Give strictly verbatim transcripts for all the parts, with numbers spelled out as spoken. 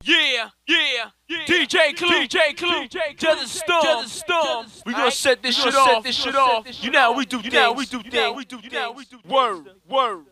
Yeah, yeah, yeah. D J Clue, D J Clue, to the storm, to the storm. We gonna set this shit off, this shit off. You know how we do things, you know how we do things, we do things. Word, word.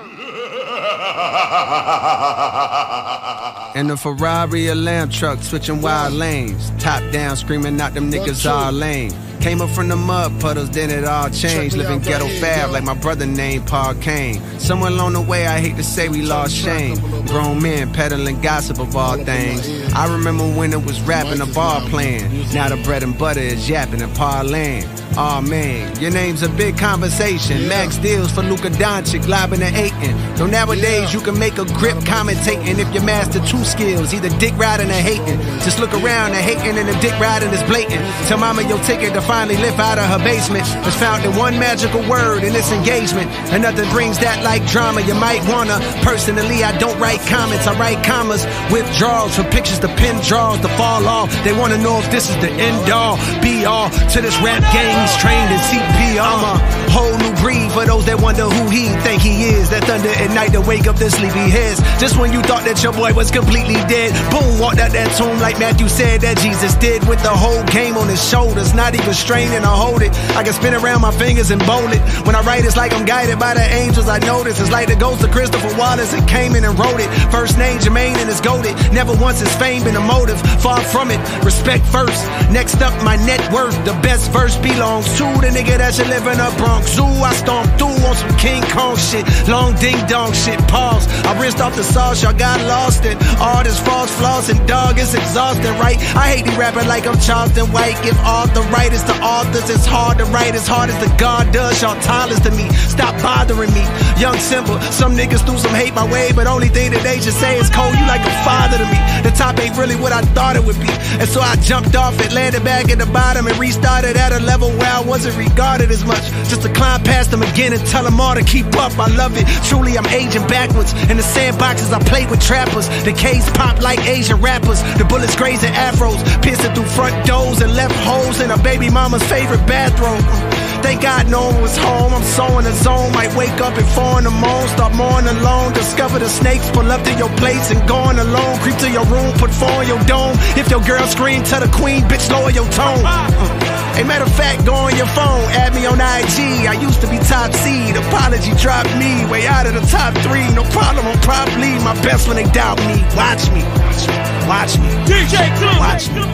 In the Ferrari, a lamb truck, switching wild lanes. Top down, screaming out them niggas are lame. Came up from the mud puddles, then it all changed. Living ghetto fab like my brother named Paul Kane. Somewhere along the way, I hate to say we lost shame. Grown men peddling gossip of all things. I remember when it was rapping, a ball playing. Now the bread and butter is yapping and parlaying. Aw, oh, man, your name's a big conversation. Max deals for Luka Doncic, lobbing and hating. Though nowadays you can make a grip commentating if you master two skills, either dick riding or hating. Just look around, the hating and the dick riding is blatant. Tell mama your ticket to finally lift out of her basement is found in one magical word in this engagement. And nothing brings that like drama. You might wanna. Personally, I don't write comments, I write commas. Withdrawals for pictures to pin draws to fall off. They wanna know if this is the end all, be all to this rap game. Trained in C P R. I'm a whole new breed for those that wonder who he think he is. That thunder at night to wake up their sleepy heads. Just when you thought that your boy was completely dead, boom, walked out that tomb like Matthew said that Jesus did. With the whole game on his shoulders, not even straining to hold it. I can spin around my fingers and bowl it. When I write, it's like I'm guided by the angels I notice. It's like the ghost of Christopher Wallace and came in and wrote it. First name Jermaine and it's goated. Never once has fame been a motive. Far from it, respect first. Next up, my net worth. The best verse belongs to the nigga that should live in a Bronx Zoo. I stomp through on some King Kong shit, long ding dong shit. Pause. I rinsed off the sauce, y'all got lost in all this false floss and dog. It's exhausting, right? I hate these rapping like I'm Charleston White. Give author writers to authors. It's hard to write as hard as the God does. Y'all tallest to me. Stop bothering me. Young Simba. Some niggas threw some hate my way, but only thing that they should say is Cole, you like a father to me. The top ain't really what I thought it would be, and so I jumped off it, landed back at the bottom, and restarted at a level where I wasn't regarded as much. Just to climb past them again and tell them all to keep up. I love it. Truly, I'm aging backwards. In the sandboxes, I play with trappers. The K's pop like Asian rappers. The bullets grazing afros, piercing through front doors and left holes in a baby mama's favorite bathroom. Thank God no one was home. I'm so in the zone. Might wake up at four in the morning, start mourning alone. Discover the snakes, pull up to your place and going alone. Creep to your room, put four in your dome. If your girl scream, tell the queen, bitch, lower your tone. Hey, matter of fact, go on your phone, add me on I G. I used to be top seed, apology dropped me. Way out of the top three, no problem, I'm probably my best when they doubt me. Watch me, watch me, D J Clue, watch me.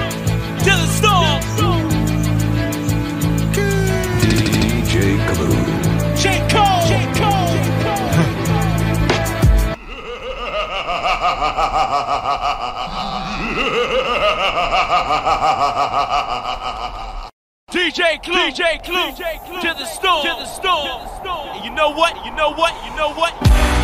To the storm. D J Clue. J. Cole. J. Cole. D J Clue, D J Clue, to the storm, to the storm. And you know what? You know what? You know what?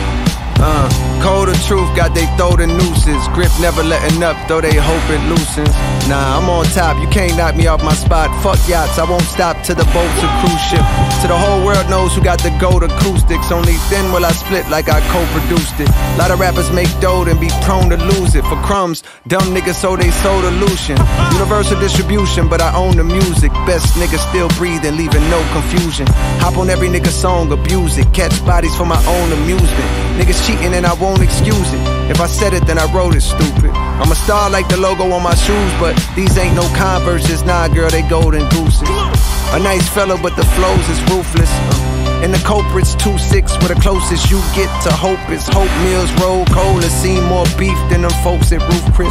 Uh, cold of truth, got they throw the nooses. Grip never letting up, though they hope it loosens. Nah, I'm on top, you can't knock me off my spot. Fuck yachts, I won't stop till the boat's a cruise ship. So the whole world knows who got the gold acoustics. Only then will I split like I co-produced it. Lot of rappers make dough and be prone to lose it. For crumbs, dumb niggas so they sold illusion. Universal distribution, but I own the music. Best niggas still breathing, leaving no confusion. Hop on every nigga song, abuse it. Catch bodies for my own amusement. Niggas cheating and I won't excuse it. If I said it, then I wrote it, stupid. I'm a star like the logo on my shoes, but these ain't no Converses. Nah, girl, they golden gooses. A nice fella, but the flows is ruthless. Uh, and the culprit's two six, where the closest you get to hope is Hope Mills Roll Cola. Seen more beef than them folks at Roof Chris.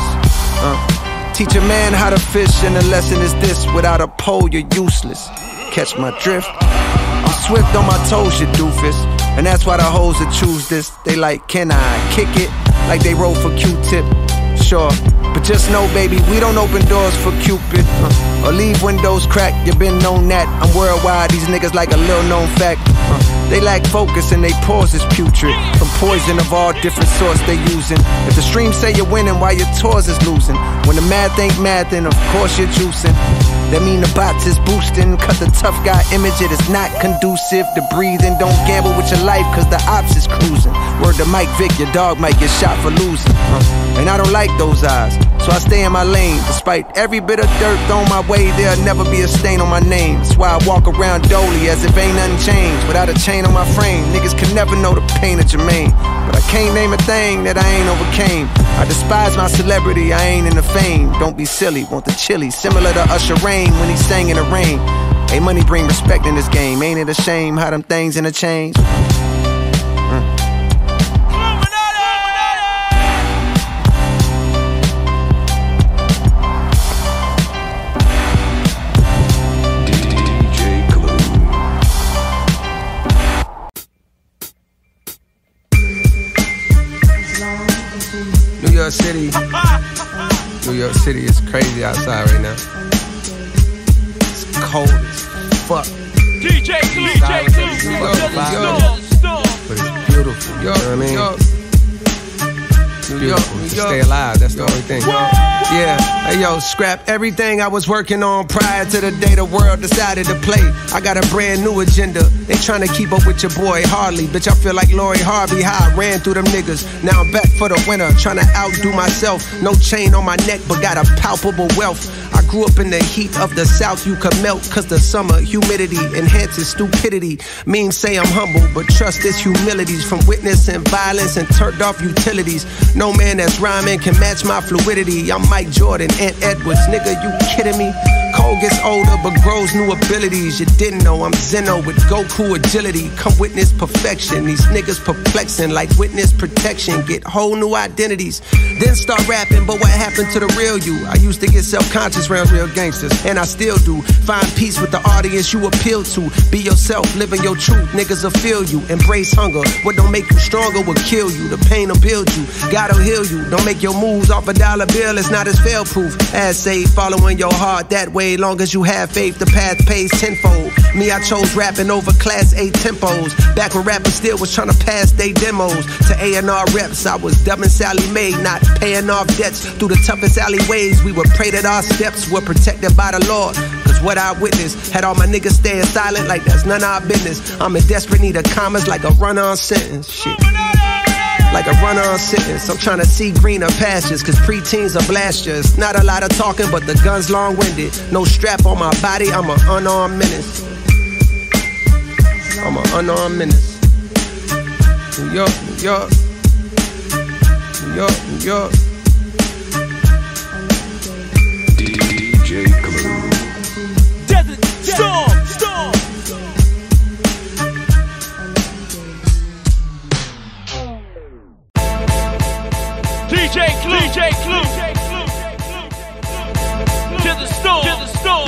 Uh, teach a man how to fish, and the lesson is this: without a pole, you're useless. Catch my drift? I'm swift on my toes, you doofus. And that's why the hoes that choose this, they like, can I kick it? Like they roll for Q-tip. Sure, but just know, baby, we don't open doors for Cupid, uh, or leave windows cracked. You been known that. I'm worldwide, these niggas like a little known fact. uh, They lack focus and they pause is putrid. From poison of all different sorts they using. If the streams say you're winning while your tours is losing. When the math ain't math, then of course you're juicing. That mean the bots is boosting. Cut the tough guy image, it is not conducive to breathing. Don't gamble with your life, cause the ops is cruising. Word to Mike Vick, your dog might get shot for losing. uh, And I don't like those eyes, so I stay in my lane. Despite every bit of dirt thrown my way, there'll never be a stain on my name. That's why I walk around dolly as if ain't nothing changed. Without a chain on my frame, niggas can never know the pain of Jermaine. But I can't name a thing that I ain't overcame. I despise my celebrity, I ain't in the fame. Don't be silly, want the chili. Similar to Usher Rain when he sang in the rain. Hey, money bring respect in this game. Ain't it a shame how them things interchange? Mm. New York City, New York City is crazy outside right now. It's cold as fuck. D J Clue, D J Clue, New York, but it's beautiful. You know what I mean? New York, New York, stay alive. That's the only thing. Yeah, hey yo, scrap everything I was working on prior to the day the world decided to play. I got a brand new agenda. They trying to keep up with your boy Harley. Bitch, I feel like Lori Harvey, how I ran through them niggas. Now I'm back for the winter, trying to outdo myself. No chain on my neck, but got a palpable wealth. I grew up in the heat of the South, you could melt, cause the summer humidity enhances stupidity. Means say I'm humble, but trust this humility's from witnessing violence and turned off utilities. No man that's rhyming can match my fluidity. I'm Mike Jordan, Ant Edwards, nigga, you kidding me? Cole gets older but grows new abilities. You didn't know I'm Zeno with Goku agility. Come witness perfection. These niggas perplexing like witness protection. Get whole new identities. Then start rapping, but what happened to the real you? I used to get self-conscious around real gangsters, and I still do. Find peace with the audience you appeal to. Be yourself, living your truth. Niggas will feel you. Embrace hunger. What don't make you stronger will kill you. The pain will build you. God'll heal you. Don't make your moves off a dollar bill. It's not as fail-proof. As say, following your heart that way. Long as you have faith, the path pays tenfold. Me, I chose rapping over class A tempos. Back when rappers still was trying to pass they demos. To A and R reps, I was dubbing Sally Mae, not paying off debts. Through the toughest alleyways, we would pray that our steps were protected by the Lord. Cause what I witnessed had all my niggas staying silent like that's none of our business. I'm in desperate need of commas like a run-on sentence. Shit. Like a run-on sentence. I'm trying to see greener pastures, cause preteens are blasters. Not a lot of talking, but the gun's long-winded. No strap on my body, I'm an unarmed menace. I'm an unarmed menace. New York, New York. New York, New York. D J Clue. Desert Storm, Storm. D J Clue, D J Clue, to the storm, to the storm.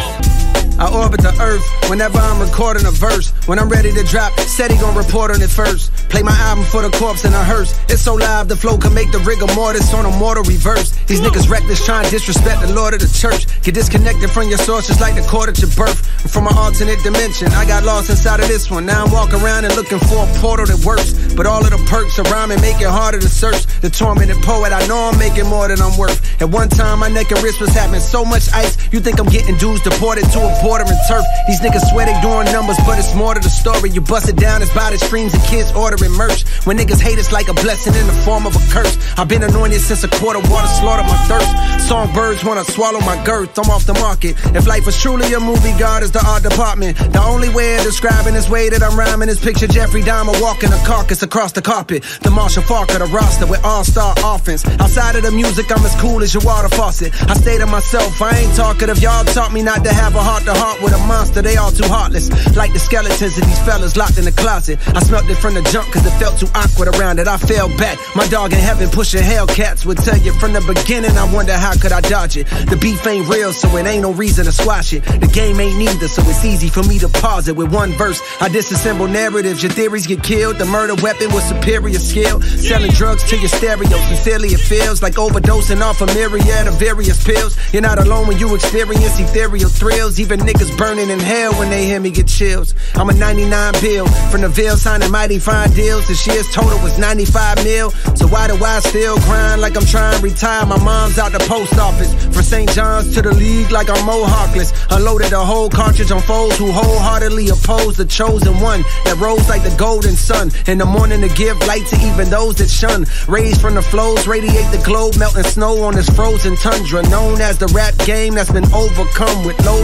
I orbit the earth whenever I'm recording a verse. When I'm ready to drop, said he gon' report on it first. Play my album for the corpse in a hearse. It's so live, the flow can make the rigor mortis on a mortal reverse. These niggas reckless trying to disrespect the Lord of the church. Get disconnected from your source just like the cord at your birth. I'm from an alternate dimension, I got lost inside of this one. Now I'm walking around and looking for a portal that works. But all of the perks of rhyming make it harder to search. The tormented poet, I know I'm making more than I'm worth. At one time, my neck and wrist was having so much ice. You think I'm getting dudes deported to a border and turf. These niggas swear they doing numbers, but it's more to the story. You bust it down, it's by the streams and kids ordering merch. When niggas hate it's like a blessing in the form of a curse. I've been anointed since a quart of water slaughtered my thirst. Songbirds wanna swallow my girth, I'm off the market. If life was truly a movie, God is the art department. The only way of describing this way that I'm rhyming is picture Jeffrey Dahmer walking a carcass across the carpet. The Marshall Falk of the roster with all-star offense. Outside of the music, I'm as cool as your water faucet. I stay to myself, I ain't talkative. Y'all taught me not to have a heart-to-heart with a monster. They all too heartless, like the skeletons of these fellas locked in the closet. I smelt it from the jump cause it felt too awkward around it. I fell back, my dog in heaven pushing Hellcats would tell you from the beginning. I wonder how could I dodge it. The beef ain't real, so it ain't no reason to squash it. The game ain't neither, so it's easy for me to pause it. With one verse, I disassemble narratives. Your theories get killed, the murder weapon with superior skill. Selling drugs to your stereo, sincerely it feels like overdosing off a myriad of various pills. You're not alone when you experience ethereal thrills. Even niggas burning in hell when they hear me get chills. I'm a ninety-nine bill from the Ville, signing mighty fine deals. This year's total was ninety-five mil. So why do I still grind like I'm trying to retire? My mom's out the post office. From Saint John's to the league like I'm Mohawkless. Unloaded a whole cartridge on foes who wholeheartedly oppose the chosen one that rose like the golden sun. In the morning to give light to even those that shun. Raised from the flows, radiate the globe, melting snow on this frozen tundra. Known as the rap game that's been overcome with loads of marketing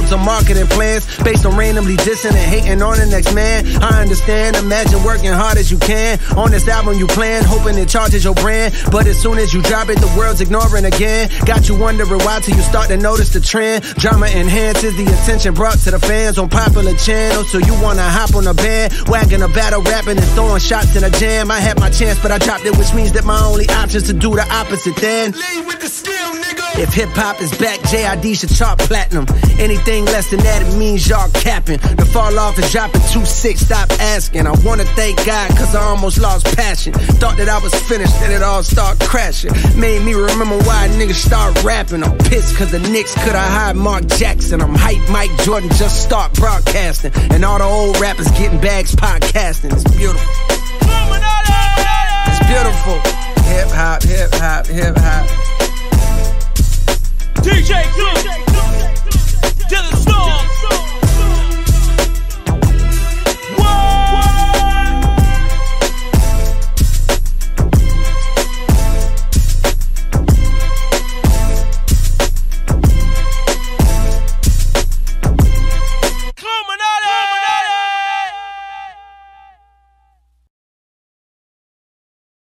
marketing plans based on randomly dissing and hating on the next man. I understand, imagine working hard as you can. On this album you plan, hoping it charges your brand. But as soon as you drop it, the world's ignoring again. Got you wondering why till you start to notice the trend. Drama enhances the attention brought to the fans on popular channels. So you wanna hop on a band, wagging a battle, rapping and throwing shots in a jam. I had my chance, but I dropped it, which means that my only option's to do the opposite then. Lead with the skill, nigga. If hip-hop is back, J I D should chart platinum. Anything less than that, it means y'all capping. The fall off is dropping two six, stop asking. I wanna thank God, cause I almost lost passion. Thought that I was finished, then it all start crashing. Made me remember why niggas start rapping. I'm pissed cause the Knicks could've hired Mark Jackson. I'm hype Mike Jordan, just start broadcasting. And all the old rappers getting bags podcasting. It's beautiful. It's beautiful. Hip hop, hip hop, hip hop.